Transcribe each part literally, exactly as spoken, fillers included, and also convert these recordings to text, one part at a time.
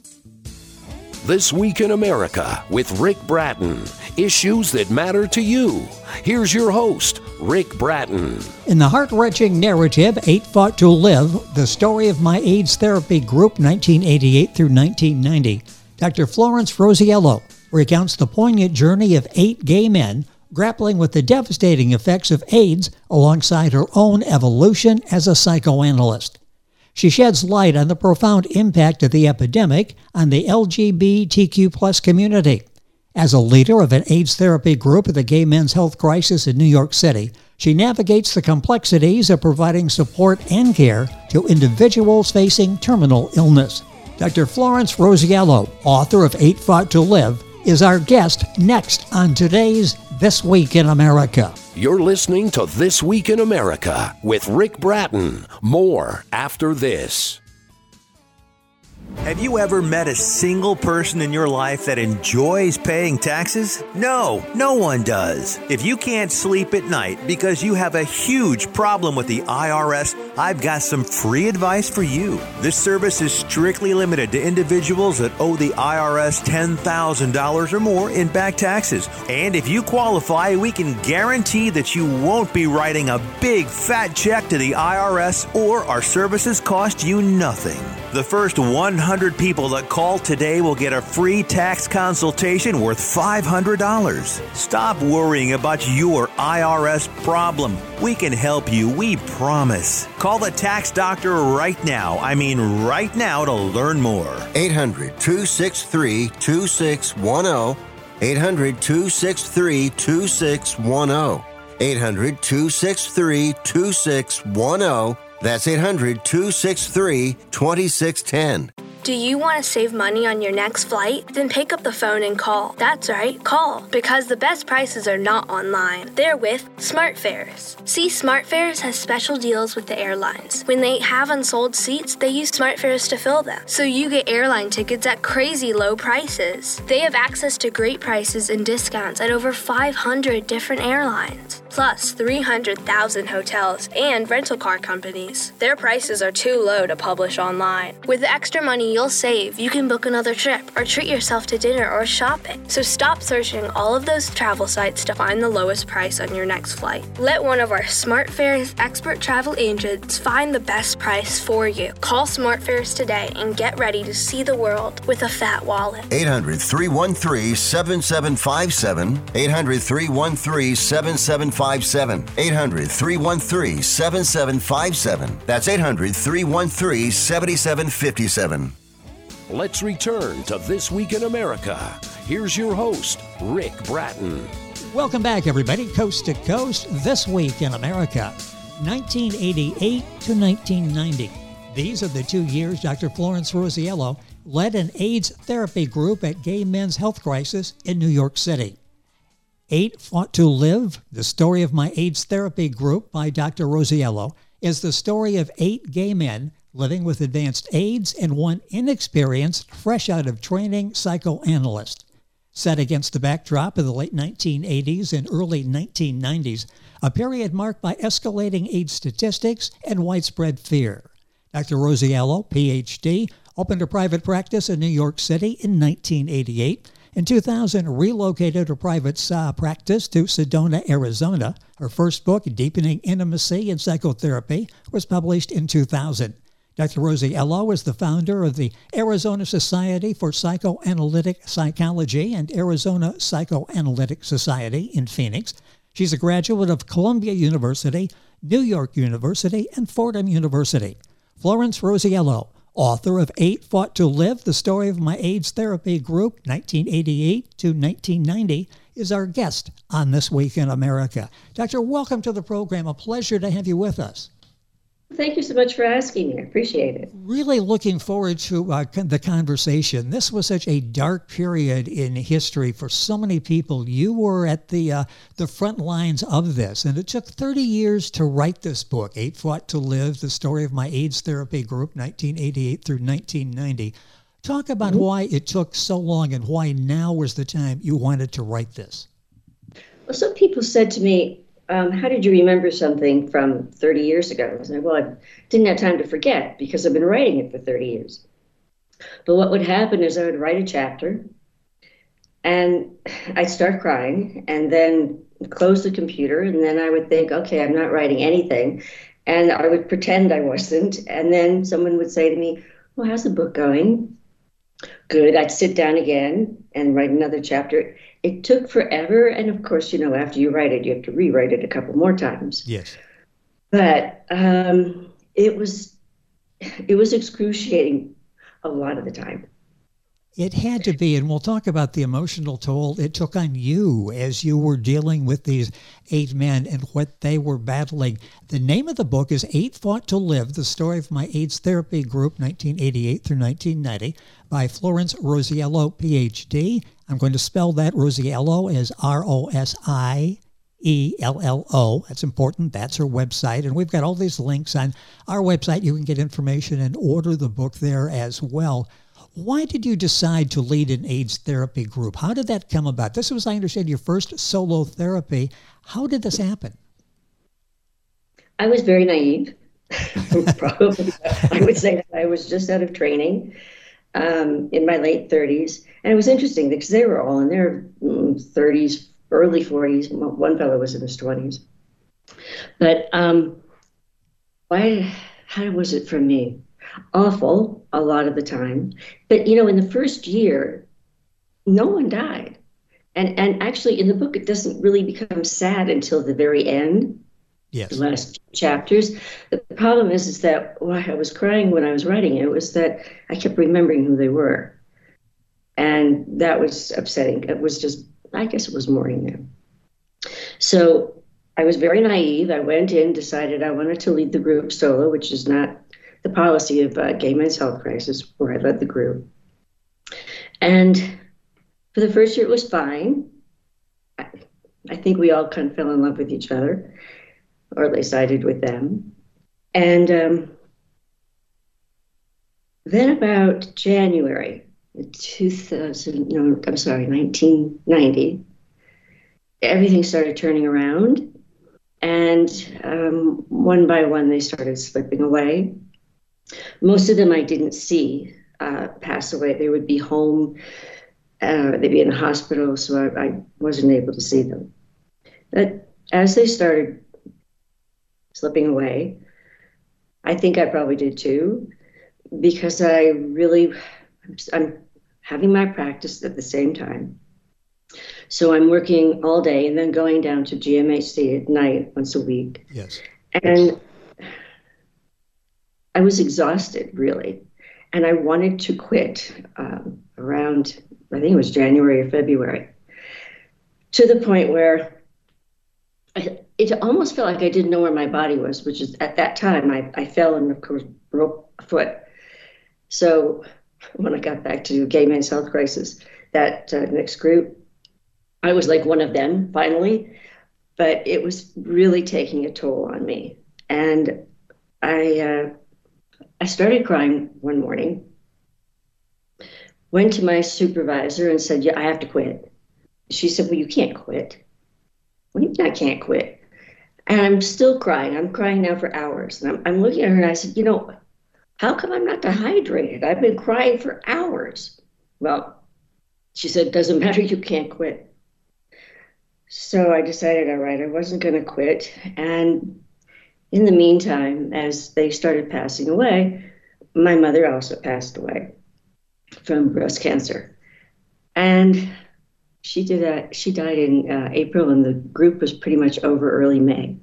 This Week in America with Rick Bratton. Issues that matter to you. Here's your host, Rick Bratton. In the heart-wrenching narrative, Eight Fought to Live, the story of my AIDS therapy group, nineteen eighty-eight through nineteen ninety, Doctor Florence Rosiello recounts the poignant journey of eight gay men grappling with the devastating effects of AIDS alongside her own evolution as a psychoanalyst. She sheds light on the profound impact of the epidemic on the L G B T Q plus community. As a leader of an AIDS therapy group at the Gay Men's Health Crisis in New York City, she navigates the complexities of providing support and care to individuals facing terminal illness. Doctor Florence Rosiello, author of Eight Fought to Live, is our guest next on today's This Week in America. You're listening to This Week in America with Rick Bratton. More after this. Have you ever met a single person in your life that enjoys paying taxes? No, no one does. If you can't sleep at night because you have a huge problem with the I R S, I've got some free advice for you. This service is strictly limited to individuals that owe the I R S ten thousand dollars or more in back taxes. And if you qualify, we can guarantee that you won't be writing a big fat check to the I R S, or our services cost you nothing. The first one hundred people that call today will get a free tax consultation worth five hundred dollars. Stop worrying about your I R S problem. We can help you, we promise. Call the tax doctor right now. I mean right now to learn more. eight hundred, two six three, two six one zero. eight hundred, two six three, two six one zero. eight hundred, two six three, two six one zero. That's eight hundred, two six three, two six one zero. Do you want to save money on your next flight? Then pick up the phone and call. That's right, call. Because the best prices are not online. They're with SmartFares. See, SmartFares has special deals with the airlines. When they have unsold seats, they use SmartFares to fill them. So you get airline tickets at crazy low prices. They have access to great prices and discounts at over five hundred different airlines. Plus three hundred thousand hotels and rental car companies. Their prices are too low to publish online. With the extra money you'll save, you can book another trip or treat yourself to dinner or shopping. So stop searching all of those travel sites to find the lowest price on your next flight. Let one of our SmartFares expert travel agents find the best price for you. Call SmartFares today and get ready to see the world with a fat wallet. eight hundred, three one three, seven seven five seven. eight hundred, three one three, seven seven five seven. eight hundred, three one three, seven seven five seven. That's eight hundred, three one three, seven seven five seven. Let's return to This Week in America. Here's your host, Rick Bratton. Welcome back, everybody, coast to coast, This Week in America, nineteen eighty-eight to nineteen ninety. These are the two years Doctor Florence Rosiello led an AIDS therapy group at Gay Men's Health Crisis in New York City. Eight Fought to Live, the story of my AIDS therapy group by Doctor Rosiello, is the story of eight gay men living with advanced AIDS and one inexperienced, fresh out of training psychoanalyst. Set against the backdrop of the late nineteen eighties and early nineteen nineties, a period marked by escalating AIDS statistics and widespread fear. Doctor Rosiello, P H D, opened a private practice in New York City in nineteen eighty-eight. In two thousand, relocated her private S A practice to Sedona, Arizona. Her first book, Deepening Intimacy in Psychotherapy, was published in two thousand. Doctor Rosiello is the founder of the Arizona Society for Psychoanalytic Psychology and Arizona Psychoanalytic Society in Phoenix. She's a graduate of Columbia University, New York University, and Fordham University. Florence Rosiello, author of Eight Fought to Live, the story of my AIDS therapy group, nineteen eighty-eight to nineteen ninety, is our guest on This Week in America. Doctor, welcome to the program. A pleasure to have you with us. Thank you so much for asking me. I appreciate it. Really looking forward to uh, the conversation. This was such a dark period in history for so many people. You were at the uh, the front lines of this, and it took thirty years to write this book, Eight Fought to Live, the story of my AIDS therapy group, nineteen eighty-eight through nineteen ninety. Talk about mm-hmm. why it took so long and why now was the time you wanted to write this. Well, some people said to me, Um, how did you remember something from thirty years ago? I was like, well, I didn't have time to forget because I've been writing it for thirty years. But what would happen is I would write a chapter and I'd start crying and then close the computer. And then I would think, okay, I'm not writing anything. And I would pretend I wasn't. And then someone would say to me, well, how's the book going? Good. I'd sit down again and write another chapter. It took forever. And of course, you know, after you write it, you have to rewrite it a couple more times. Yes. But um, it was it was excruciating a lot of the time. It had to be, and we'll talk about the emotional toll it took on you as you were dealing with these eight men and what they were battling. The name of the book is Eight Fought to Live, The Story of My AIDS Therapy Group, nineteen eighty-eight through nineteen ninety, by Florence Rosiello, P H D. I'm going to spell that Rosiello as R O S I E L L O. That's important. That's her website. And we've got all these links on our website. You can get information and order the book there as well. Why did you decide to lead an AIDS therapy group? How did that come about? This was, I understand, your first solo therapy. How did this happen? I was very naive. Probably, I would say that I was just out of training um, in my late thirties. And it was interesting because they were all in their thirties, early forties. One fellow was in his twenties. But um, why? How was it for me? Awful a lot of the time. But, you know, in the first year, no one died. And and actually in the book, it doesn't really become sad until the very end. Yes. The last chapters. The problem is, is that why I was crying when I was writing it was that I kept remembering who they were. And that was upsetting. It was just, I guess it was mourning them. So I was very naive. I went in, decided I wanted to lead the group solo, which is not the policy of uh, Gay Men's Health Crisis, where I led the group. And for the first year, it was fine. I, I think we all kind of fell in love with each other, or at least I did with them. And um, then about January two thousand, no, I'm sorry, nineteen ninety, everything started turning around. And um, one by one, they started slipping away. Most of them I didn't see uh, pass away. They would be home, uh, they'd be in the hospital, so I, I wasn't able to see them. But as they started slipping away, I think I probably did too, because I really, I'm having my practice at the same time. So I'm working all day and then going down to G M H C at night once a week. Yes. And I was exhausted, really, and I wanted to quit um, around, I think it was January or February, to the point where I, it almost felt like I didn't know where my body was, which is at that time I, I fell and, of course, broke a foot. So when I got back to Gay Men's Health Crisis, that uh, next group, I was like one of them finally, but it was really taking a toll on me. And I... Uh, I started crying one morning, went to my supervisor and said, yeah, I have to quit. She said, well, you can't quit. What do you mean I can't quit? And I'm still crying. I'm crying now for hours. And I'm, I'm looking at her and I said, you know, how come I'm not dehydrated? I've been crying for hours. Well, she said, it doesn't matter. You can't quit. So I decided, all right, I wasn't going to quit. And in the meantime, as they started passing away, my mother also passed away from breast cancer. And she did a, she died in uh, April, and the group was pretty much over early May.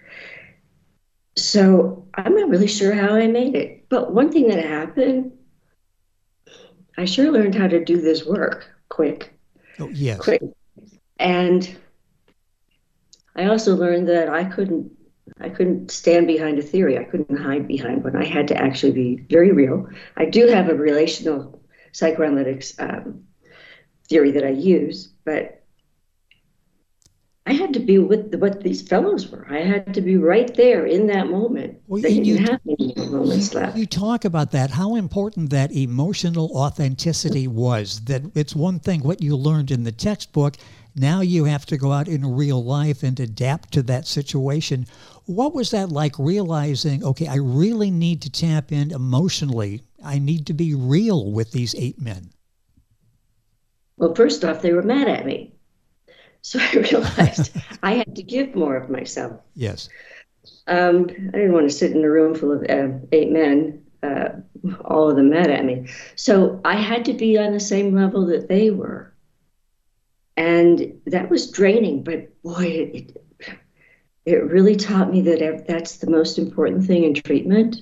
So I'm not really sure how I made it. But one thing that happened, I sure learned how to do this work quick. Oh, yes. Quick. And I also learned that I couldn't I couldn't stand behind a theory. I couldn't hide behind one. I had to actually be very real. I do have a relational psychoanalytics um, theory that I use, but I had to be with the, what these fellows were. I had to be right there in that moment. Well, they didn't you, have any moments left. You talk about that, how important that emotional authenticity was, that it's one thing what you learned in the textbook. Now you have to go out in real life and adapt to that situation. What was that like, realizing, okay, I really need to tap in emotionally? I need to be real with these eight men? Well, first off, they were mad at me. So I realized I had to give more of myself. Yes. Um, I didn't want to sit in a room full of uh, eight men, uh, all of them mad at me. So I had to be on the same level that they were. And that was draining, but boy, it, it really taught me that that's the most important thing in treatment.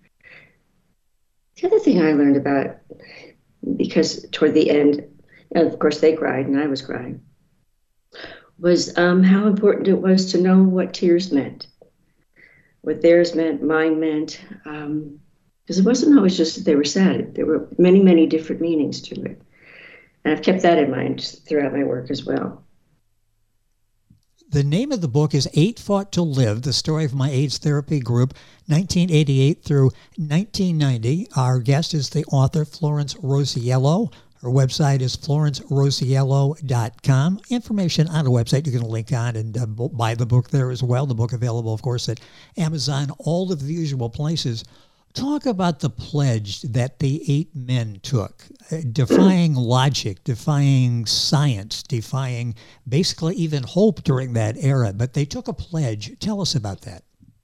The other thing I learned about, because toward the end, of course they cried and I was crying, was um, how important it was to know what tears meant, what theirs meant, mine meant, um, because it wasn't always just that they were sad. There were many, many different meanings to it. And I've kept that in mind throughout my work as well. The name of the book is Eight Fought to Live, the story of my AIDS therapy group, nineteen eighty-eight through nineteen ninety. Our guest is the author, Florence Rosiello. Her website is florence rosiello dot com. Information on the website you can link on and uh, buy the book there as well. The book available, of course, at Amazon, all of the usual places. Talk about the pledge that the eight men took, uh, defying logic, defying science, defying basically even hope during that era. But they took a pledge. Tell us about that.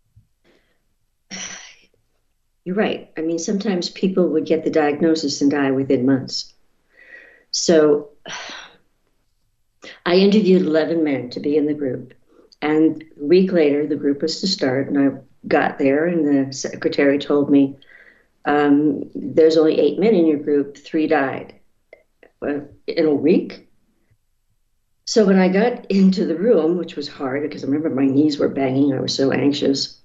You're right. I mean, sometimes people would get the diagnosis and die within months. So I interviewed eleven men to be in the group. And a week later, the group was to start, and I got there, and the secretary told me, um, there's only eight men in your group, three died. Well, in a week? So when I got into the room, which was hard, because I remember my knees were banging, I was so anxious,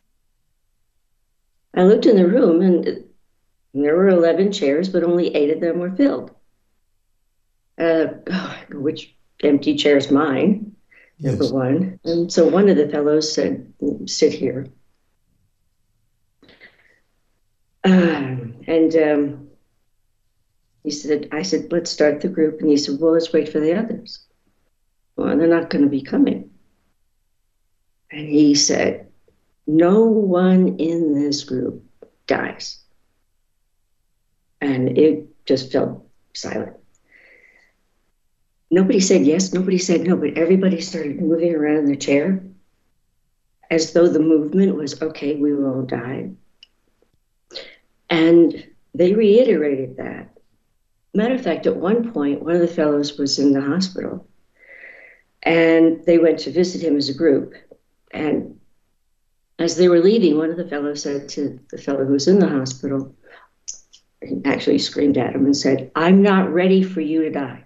I looked in the room, and there were eleven chairs, but only eight of them were filled. Uh, oh, which empty chair's mine, yes. Number one. And so one of the fellows said, sit here. Um, and um, he said, I said, let's start the group. And he said, well, let's wait for the others. Well, they're not going to be coming. And he said, no one in this group dies. And it just fell silent. Nobody said yes, nobody said no, but everybody started moving around in their chair as though the movement was, okay, we will all die. And they reiterated that. Matter of fact, at one point, one of the fellows was in the hospital, and they went to visit him as a group. And as they were leaving, one of the fellows said to the fellow who was in the hospital, he actually screamed at him and said, I'm not ready for you to die.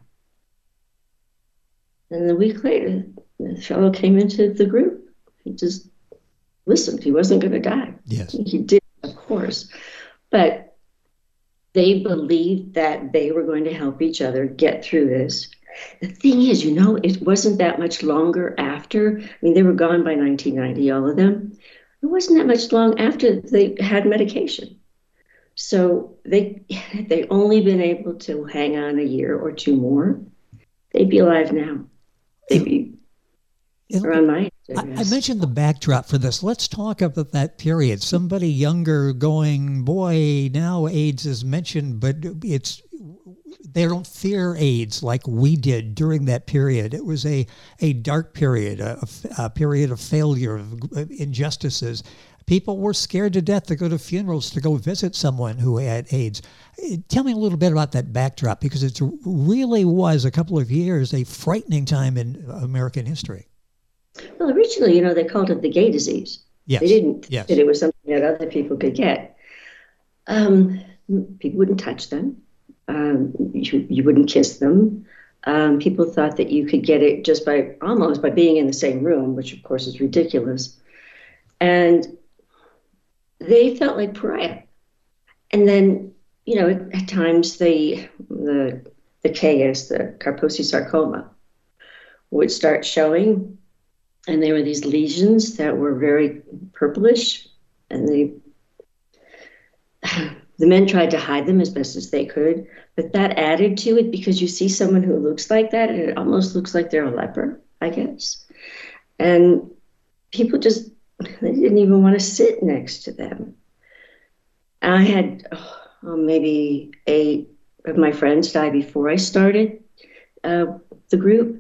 And a week later, the fellow came into the group. He just listened. He wasn't going to die. Yes. He did, of course. But they believed that they were going to help each other get through this. The thing is, you know, it wasn't that much longer after. I mean, they were gone by nineteen ninety, all of them. It wasn't that much long after they had medication. So they, had they only been able to hang on a year or two more, they'd be alive now. They'd be around my age. I, I mentioned the backdrop for this. Let's talk about that period. Somebody younger going, boy, now AIDS is mentioned, but it's they don't fear AIDS like we did during that period. It was a, a dark period, a, a period of failure, of injustices. People were scared to death to go to funerals, to go visit someone who had AIDS. Tell me a little bit about that backdrop, because it really was a couple of years, a frightening time in American history. Well, originally, you know, they called it the gay disease. Yes. They didn't yes. think that it was something that other people could get. Um, people wouldn't touch them. Um, you, you wouldn't kiss them. Um, people thought that you could get it just by almost by being in the same room, which of course is ridiculous. And they felt like pariah. And then, you know, at, at times they, the the K S, the Kaposi sarcoma, would start showing, and there were these lesions that were very purplish, and they, the men tried to hide them as best as they could, but that added to it, because you see someone who looks like that, and it almost looks like they're a leper, I guess. And people just, they didn't even want to sit next to them. I had, oh, um, maybe eight of my friends died before I started uh, the group.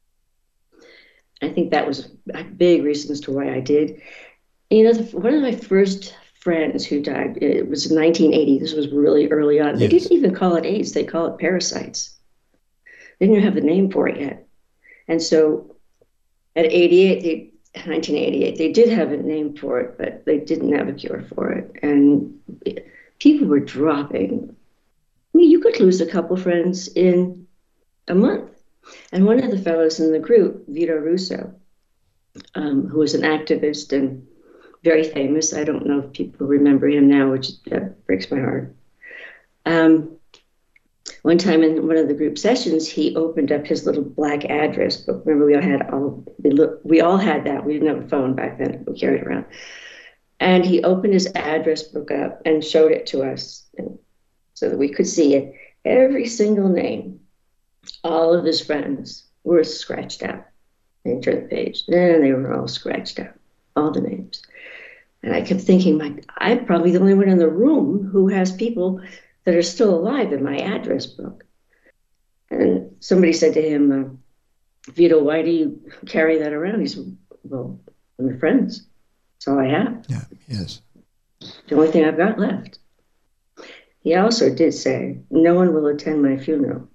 I think that was a big reason as to why I did. You know, the, one of my first friends who died, it was in nineteen eighty. This was really early on. Yes. They didn't even call it AIDS. They call it parasites. They didn't even have the name for it yet. And so at eighty-eight, they, nineteen eighty-eight, they did have a name for it, but they didn't have a cure for it. And people were dropping. I mean, you could lose a couple friends in a month. And one of the fellows in the group, Vito Russo, um, who was an activist and very famous. I don't know if people remember him now, which uh, breaks my heart. Um, one time in one of the group sessions, he opened up his little black address book. Remember, we all had all we all had that. We didn't have a phone back then. We carried it around. And he opened his address book up and showed it to us, and, so that we could see it. Every single name, all of his friends were scratched out. And he turned the page, and they were all scratched out, all the names. And I kept thinking, like, I'm probably the only one in the room who has people that are still alive in my address book. And somebody said to him, uh, Vito, why do you carry that around? He said, well, I'm friends. That's all I have. Yeah, yes. The only thing I've got left. He also did say, no one will attend my funeral.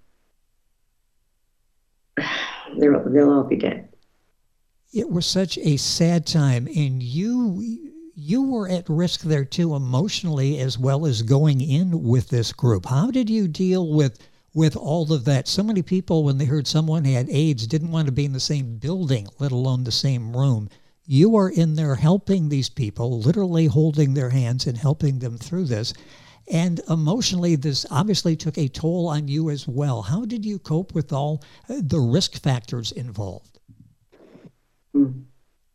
They'll, they'll all be dead. It was such a sad time, and you you were at risk there too, emotionally, as well as going in with this group. How did you deal with with all of that? So many people, when they heard someone had AIDS, didn't want to be in the same building, let alone the same room. You were in there helping these people, literally holding their hands and helping them through this. And emotionally, this obviously took a toll on you as well. How did you cope with all the risk factors involved? Mm.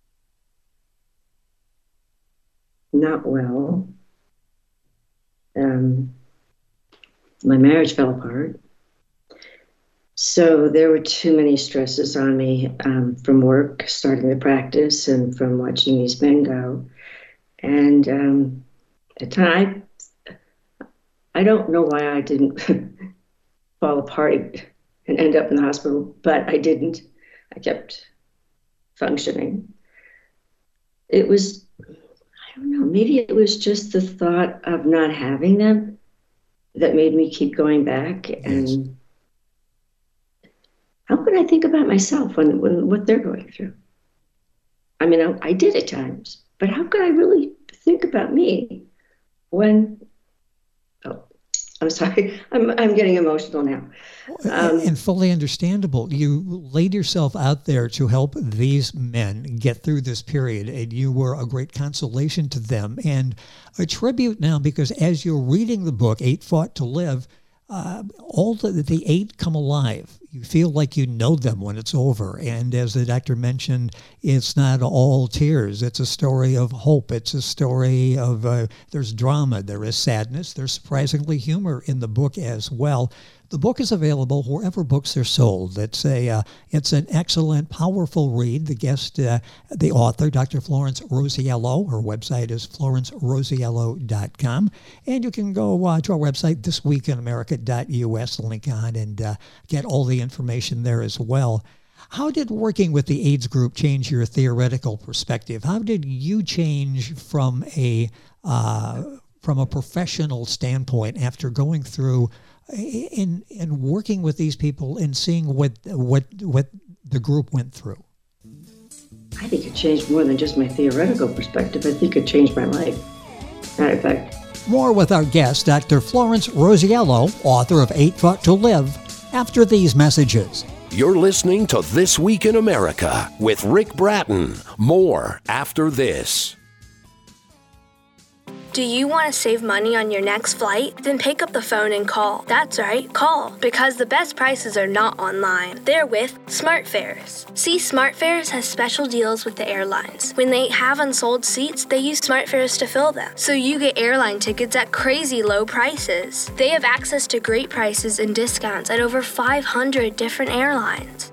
Not well. Um, my marriage fell apart. So there were too many stresses on me um, from work, starting the practice, and from watching these men go. And um, at time, I don't know why I didn't fall apart and end up in the hospital, but I didn't. I kept functioning. It was, I don't know, maybe it was just the thought of not having them that made me keep going back. And yes. How could I think about myself when, when what they're going through? I mean, I, I did at times, but how could I really think about me when, oh, I'm sorry, I'm I'm getting emotional now. Um, and fully understandable. You laid yourself out there to help these men get through this period, and you were a great consolation to them. And a tribute now, because as you're reading the book, Eight Fought to Live, uh, all the, the eight come alive. You feel like you know them when it's over. And as the doctor mentioned, it's not all tears. It's a story of hope. It's a story of, uh, there's drama, there is sadness, there's surprisingly humor in the book as well. The book is available wherever books are sold. It's a uh, it's an excellent, powerful read. The guest, uh, the author, Doctor Florence Rosiello, her website is florence rosiello dot com. And you can go uh, to our website, this week in america dot u s, link on, and uh, get all the information there as well. How did working with the AIDS group change your theoretical perspective? How did you change from a uh, from a professional standpoint after going through in in working with these people and seeing what what what the group went through? I think it changed more than just my theoretical perspective. I think it changed my life. Matter of fact. More with our guest, Doctor Florence Rosiello, author of Eight Fought to Live, after these messages. You're listening to This Week in America with Rick Bratton. More after this. Do you want to save money on your next flight? Then pick up the phone and call. That's right, call. Because the best prices are not online. They're with SmartFares. See, SmartFares has special deals with the airlines. When they have unsold seats, they use SmartFares to fill them. So you get airline tickets at crazy low prices. They have access to great prices and discounts at over five hundred different airlines.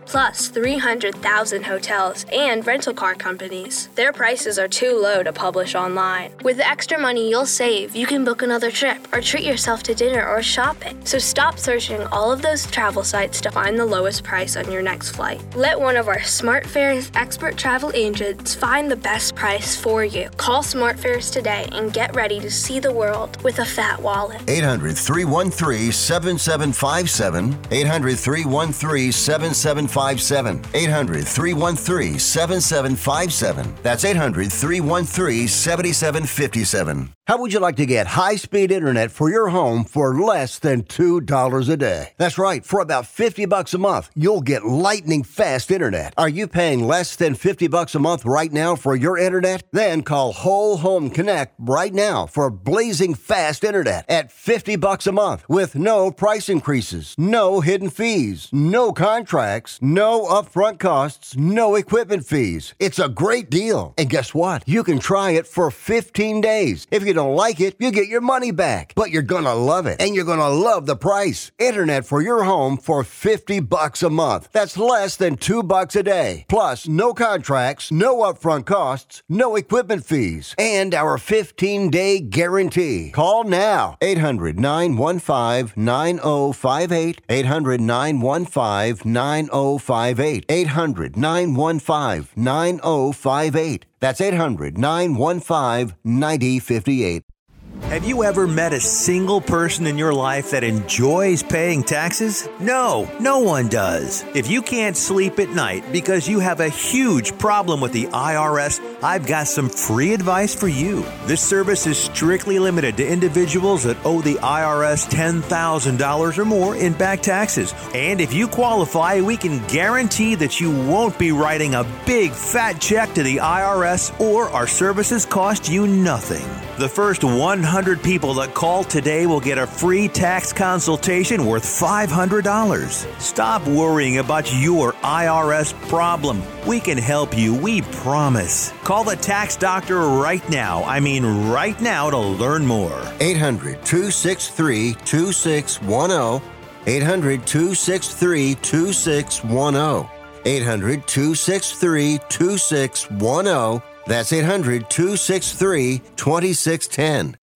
plus three hundred thousand hotels and rental car companies. Their prices are too low to publish online. With the extra money you'll save, you can book another trip or treat yourself to dinner or shopping. So stop searching all of those travel sites to find the lowest price on your next flight. Let one of our SmartFares expert travel agents find the best price for you. Call SmartFares today and get ready to see the world with a fat wallet. eight hundred, three one three, seven seven five seven. eight hundred, three one three, seven seven five seven. eight hundred, three one three, seven seven five seven. That's eight hundred, three one three, seven seven five seven. How would you like to get high-speed internet for your home for less than two dollars a day? That's right. For about fifty bucks a month, you'll get lightning-fast internet. Are you paying less than fifty bucks a month right now for your internet? Then call Whole Home Connect right now for blazing fast internet at fifty bucks a month with no price increases, no hidden fees, no contracts, no upfront costs, no equipment fees. It's a great deal. And guess what? You can try it for fifteen days. If you don't like it, you get your money back. But you're gonna love it, and you're gonna love the price. Internet for your home for fifty bucks a month. That's less than two bucks a day. Plus, no contracts, no upfront costs, no equipment fees, and our fifteen-day guarantee. Call now. eight hundred, nine one five, nine oh five eight. eight hundred, nine one five, nine oh five eight. eight hundred, nine one five, nine oh five eight. That's eight hundred, nine one five, nine oh five eight. Have you ever met a single person in your life that enjoys paying taxes? No, no one does. If you can't sleep at night because you have a huge problem with the I R S, I've got some free advice for you. This service is strictly limited to individuals that owe the I R S ten thousand dollars or more in back taxes. And if you qualify, we can guarantee that you won't be writing a big fat check to the I R S, or our services cost you nothing. The first one hundred people that call today will get a free tax consultation worth five hundred dollars. Stop worrying about your I R S problem. We can help you, we promise. Call the tax doctor right now. I mean right now to learn more. eight hundred, two six three, two six one zero. eight hundred, two six three, two six one zero. eight hundred, two six three, two six one zero. That's eight hundred, two six three, two six one zero.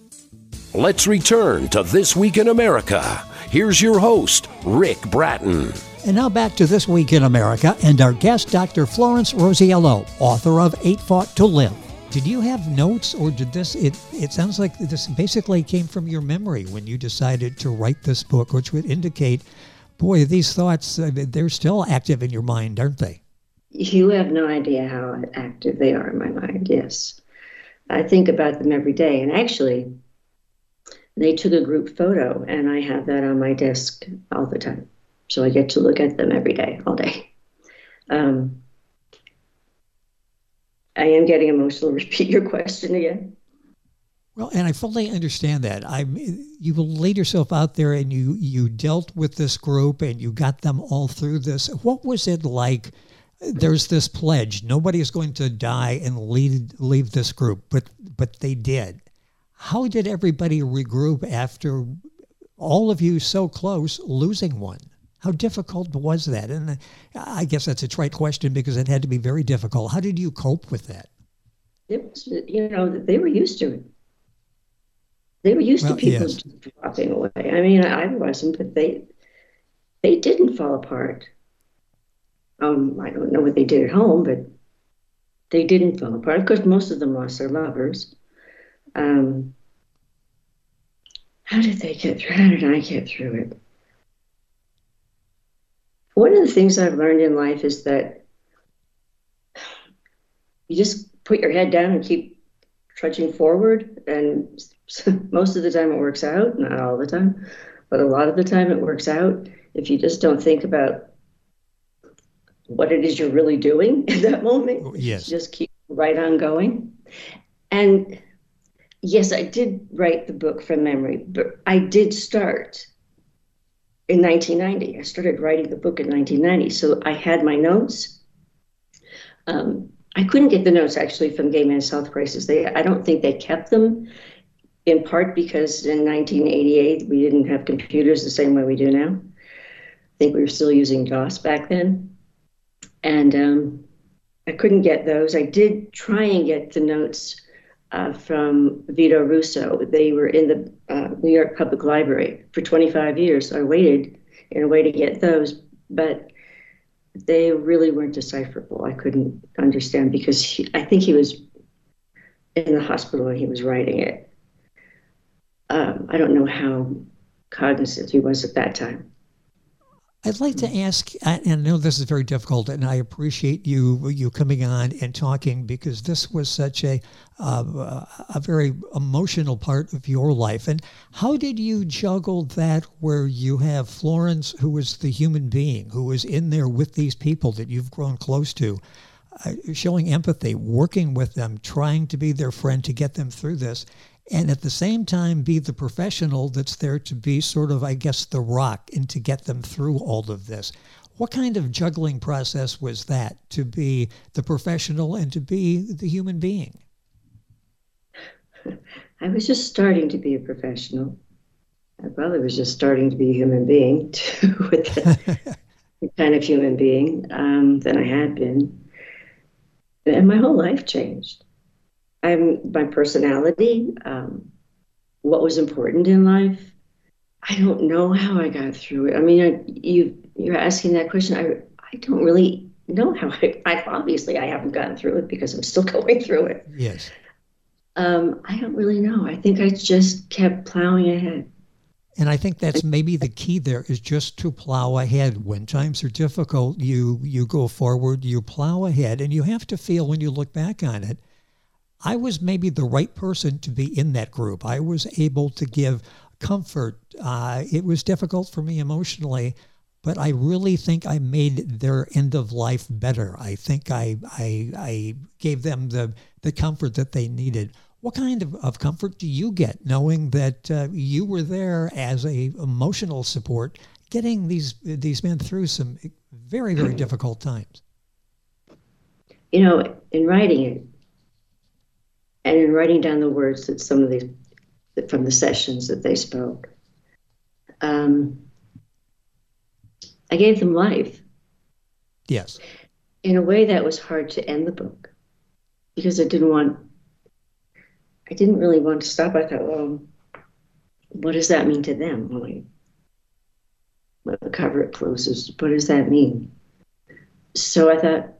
Let's return to This Week in America. Here's your host, Rick Bratton. And now back to This Week in America and our guest, Doctor Florence Rosiello, author of Eight Fought to Live. Did you have notes, or did this, it, it sounds like this basically came from your memory when you decided to write this book, which would indicate, boy, these thoughts, they're still active in your mind, aren't they? You have no idea how active they are in my mind, yes. I think about them every day. And actually, they took a group photo, and I have that on my desk all the time. So I get to look at them every day, all day. Um, I am getting emotional. Repeat your question again. Well, and I fully understand that. I'm, you laid yourself out there, and you, you dealt with this group, and you got them all through this. What was it like? There's this pledge. Nobody is going to die and leave, leave this group, but but they did. How did everybody regroup after all of you so close losing one? How difficult was that? And I guess that's a trite question because it had to be very difficult. How did you cope with that? It was, you know, they were used to it. They were used well, to people yes. dropping away. I mean, I wasn't, but they they didn't fall apart. Um, I don't know what they did at home, but they didn't fall apart. Of course, most of them lost their lovers. Um, how did they get through? How did I get through it? One of the things I've learned in life is that you just put your head down and keep trudging forward. And most of the time it works out, not all the time, but a lot of the time it works out if you just don't think about what it is you're really doing at that moment. Yes. Just keep right on going. And yes, I did write the book from memory, but I did start in nineteen ninety. I started writing the book in nineteen ninety. So I had my notes. Um, I couldn't get the notes actually from Gay Men's Health Crisis. They, I don't think they kept them, in part because in nineteen eighty-eight, we didn't have computers the same way we do now. think we were still using DOS back then. And um, I couldn't get those. I did try and get the notes uh, from Vito Russo. They were in the uh, New York Public Library for twenty-five years. So I waited in a way to get those, but they really weren't decipherable. I couldn't understand because he, I think he was in the hospital when he was writing it. Um, I don't know how cognizant he was at that time. I'd like to ask, and I know this is very difficult, and I appreciate you you coming on and talking because this was such a uh, a very emotional part of your life. And how did you juggle that where you have Florence, who is the human being, who is in there with these people that you've grown close to, uh, showing empathy, working with them, trying to be their friend to get them through this, and at the same time be the professional that's there to be sort of, I guess, the rock and to get them through all of this. What kind of juggling process was that, to be the professional and to be the human being? I was just starting to be a professional. My brother was just starting to be a human being, too, with the, the kind of human being um, that I had been. And my whole life changed. I'm my personality, um, what was important in life. I don't know how I got through it. I mean, I, you, you're asking that question. I, I don't really know how I, I, obviously I haven't gotten through it because I'm still going through it. Yes. Um, I don't really know. I think I just kept plowing ahead. And I think that's maybe the key there, is just to plow ahead. When times are difficult, you, you go forward, you plow ahead, and you have to feel when you look back on it, I was maybe the right person to be in that group. I was able to give comfort. Uh, it was difficult for me emotionally, but I really think I made their end of life better. I think I I, I gave them the, the comfort that they needed. What kind of, of comfort do you get knowing that uh, you were there as a emotional support, getting these these men through some very, very difficult times? You know, in writing it, and in writing down the words that some of these, from the sessions that they spoke, um, I gave them life. Yes. In a way that was hard to end the book, because I didn't want, I didn't really want to stop. I thought, well, what does that mean to them? When, I, when the cover closes, what does that mean? So I thought,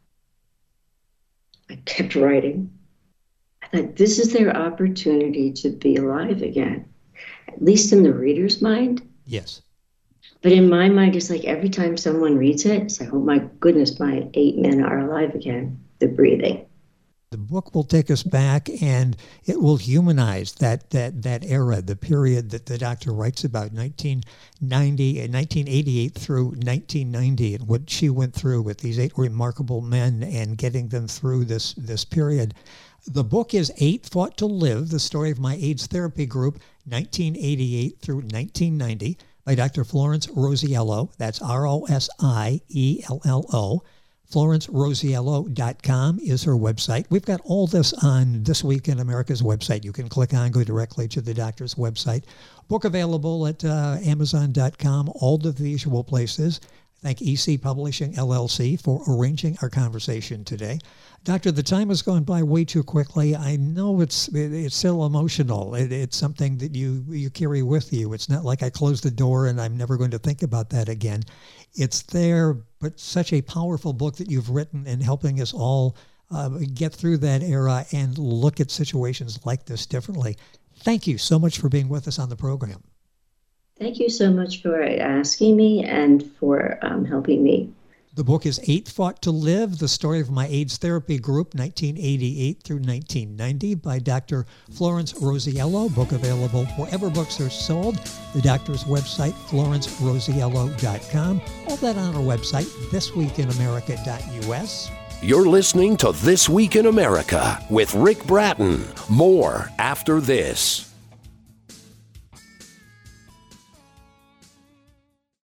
I kept writing. I thought, this is their opportunity to be alive again, at least in the reader's mind. Yes. But in my mind, it's like every time someone reads it, it's like, oh my goodness, my eight men are alive again. They're breathing. The book will take us back, and it will humanize that that that era, the period that the doctor writes about, nineteen ninety and nineteen eighty-eight through nineteen ninety, and what she went through with these eight remarkable men and getting them through this this period. The book is Eight Fought to Live, the story of my AIDS therapy group, nineteen eighty-eight through nineteen ninety, by Doctor Florence Rosiello. That's R O S I E L L O. Florence Rosiello dot com is her website. We've got all this on This Week in America's website. You can click on, go directly to the doctor's website. Book available at uh, Amazon dot com, all of the usual places. Thank E C Publishing, L L C, for arranging our conversation today. Doctor, the time has gone by way too quickly. I know it's it's still emotional. It, it's something that you, you carry with you. It's not like I closed the door and I'm never going to think about that again. It's there, but such a powerful book that you've written and helping us all uh, get through that era and look at situations like this differently. Thank you so much for being with us on the program. Thank you so much for asking me and for um, helping me. The book is Eight Fought to Live, the story of my AIDS therapy group, nineteen eighty-eight through nineteen ninety, by Doctor Florence Rosiello. Book available wherever books are sold. The doctor's website, Florence Rosiello dot com. All that on our website, this week in america dot U S. You're listening to This Week in America with Rick Bratton. More after this.